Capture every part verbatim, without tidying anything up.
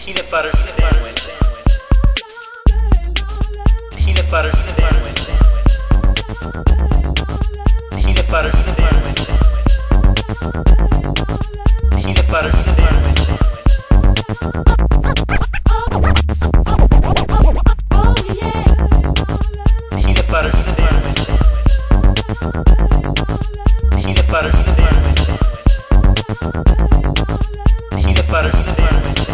Peanut butter sandwich. Peanut butter sandwich. Peanut butter sandwich. Peanut butter sandwich. Peanut butter sandwich. Peanut butter sandwich. Peanut butter sandwich.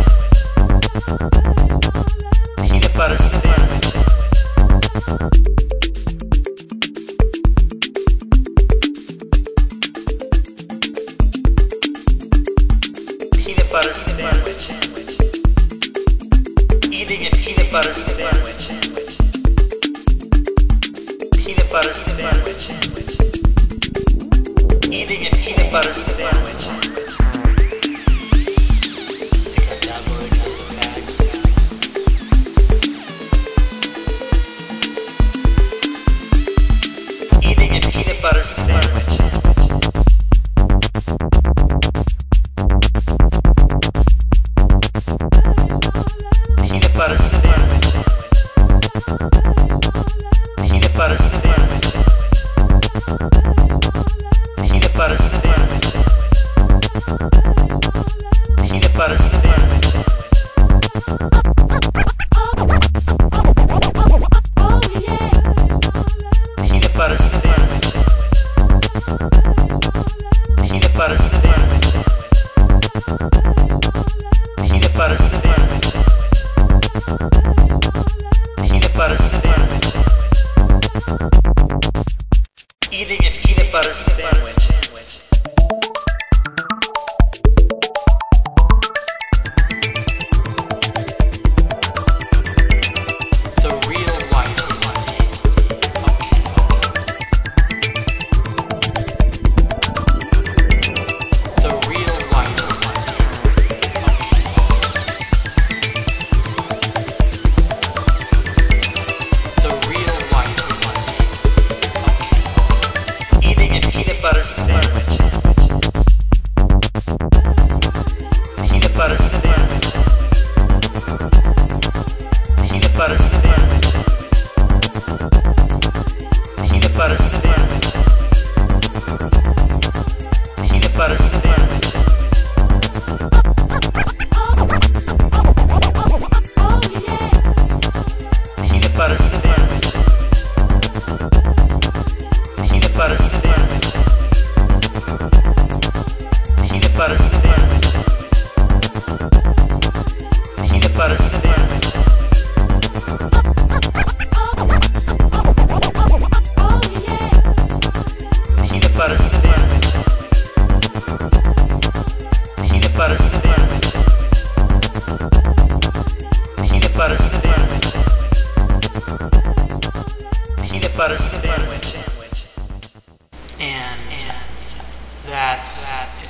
Peanut butter sandwich. Peanut butter sandwich. Eating a peanut butter sandwich. Peanut butter sandwich. Eating a peanut butter sandwich. Eating a peanut butter sandwich. Peanut butter sandwich. Peanut butter sandwich. Peanut butter sandwich. Peanut butter sandwich. Peanut butter sandwich. Peanut butter sandwich. Peanut butter sandwich. Peanut butter sandwich. Eating a peanut butter sandwich. The real life. The real life. The real life. Eating a peanut butter sandwich. Peanut butter sandwich. Peanut butter sandwich. Peanut butter sandwich. Peanut butter sandwich. Peanut butter sandwich. Peanut butter sandwich. Peanut butter sandwich. Peanut butter sandwich. Peanut butter sandwich. Peanut butter sandwich. Peanut butter sandwich. Peanut butter sandwich. And, and that's, that's